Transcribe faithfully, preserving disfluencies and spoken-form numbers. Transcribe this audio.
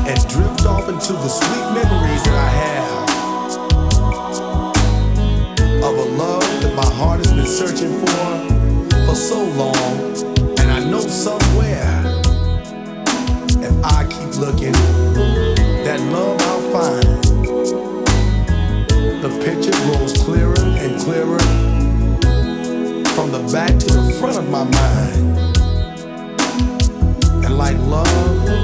and drift off into the sweet memories that I have of a love that my heart has been searching for for so long. And I know somewhere, if I keep looking, that love I'll find. The picture grows clearer